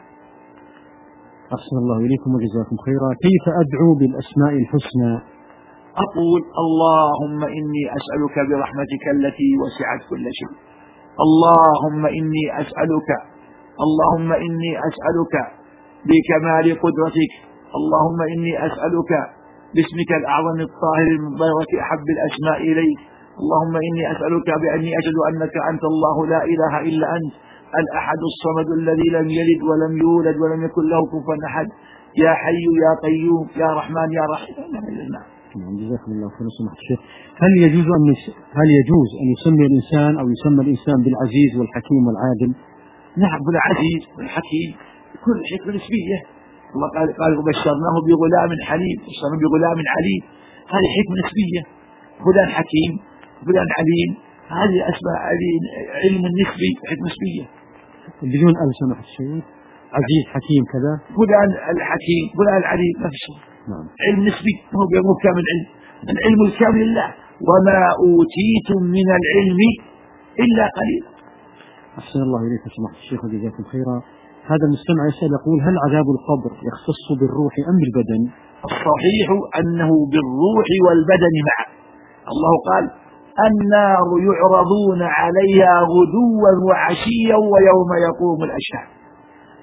أحسن الله إليكم وجزاكم خيرا. كيف أدعو بالأسماء الحسنى؟ أقول: اللهم إني أسألك برحمتك التي وسعت كل شيء، اللهم إني أسألك، اللهم إني أسألك بكمال قدرتك، اللهم إني أسألك باسمك الأعظم الطاهر المبارك أحب الأسماء إليك، اللهم إني أسألك بأني أشهد أنك أنت الله لا إله إلا أنت الأحد الصمد الذي لم يلد ولم يولد ولم يكن له كفوا أحد، يا حي يا قيوم يا رحمن يا رحيم. جزاكم الله خيرا سماحة الشيخ. هل يجوز أن يسمي الإنسان أو يسمى الإنسان بالعزيز والحكيم والعادل؟ نعم، بالعزيز والحكيم كل حكمة نسبية. الله قال وبشرناه بغلام حليم، بشرناه بغلام عليم، هذه حكمة نسبية. فلان حكيم فلان عليم، هذه أسماء علم نسبي، حكمة نسبية بدون أل سماحة الشيخ. عزيز حكيم كذا، فلان الحكيم فلان العليم، ما في شيء. نعم. علم نسبي، مو كامل علم. العلم الكامل لله، وما أوتيتم من العلم إلا قليلا. أحسن الله إليكم سماحة الشيخ وجزاكم خيرا. هذا المستمع يسأل يقول: هل عذاب القبر يختص بالروح أم بالبدن؟ الصحيح أنه بالروح والبدن معا. الله قال: النار يعرضون عليها غدوا وعشيا ويوم يقوم الأشهاد.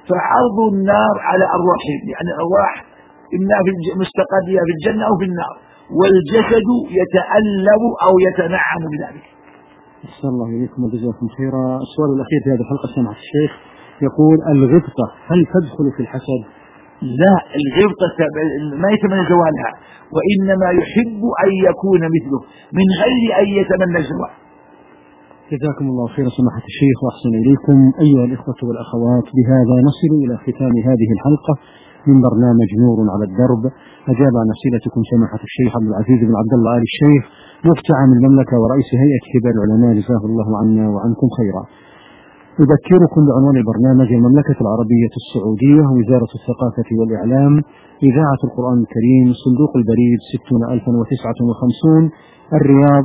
فعرض النار على أرواحهم، يعني الأرواح إما مستقرية في الجنة أو في النار، والجسد يتألم أو يتنعم بذلك. أحسن الله إليكم وجزاكم خيرا. السؤال الأخير في هذه الحلقة سماحة الشيخ يقول: الغبطة هل تدخل في الحسد؟ لا، الغبطة ما يتمنى زوالها، وإنما يحب أن يكون مثله من غير أن يتمنى الزوال. جزاكم الله خيرا سماحة الشيخ وأحسن إليكم. أيها الإخوة والأخوات، بهذا نصل إلى ختام هذه الحلقة من برنامج نور على الدرب. أجاب عن أسئلتكم سماحة الشيخ عبد العزيز بن عبد الله آل الشيخ، مفتي عام المملكة ورئيس هيئة كبار العلماء، جزاه الله عنا وعنكم خيرا. أذكركم بعنوان البرنامج: المملكة العربية السعودية، وزارة الثقافة والإعلام، إذاعة القرآن الكريم، صندوق البريد 60059، الرياض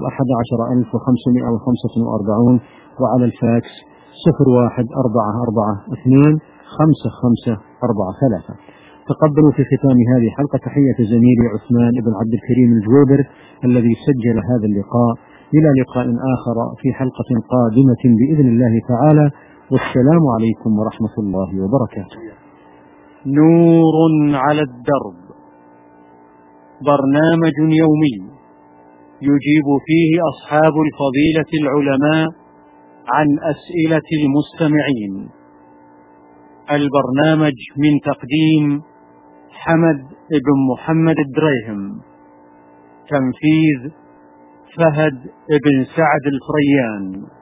11545، وعلى الفاكس 0144255543. تقبلوا في ختام هذه الحلقة تحية زميلي عثمان بن عبد الكريم الجوبر الذي سجل هذا اللقاء. إلى لقاء آخر في حلقة قادمة بإذن الله تعالى، والسلام عليكم ورحمة الله وبركاته. نور على الدرب، برنامج يومي يجيب فيه أصحاب الفضيلة العلماء عن أسئلة المستمعين. البرنامج من تقديم حمد بن محمد الدريهم، تنفيذ فهد بن سعد الفريان.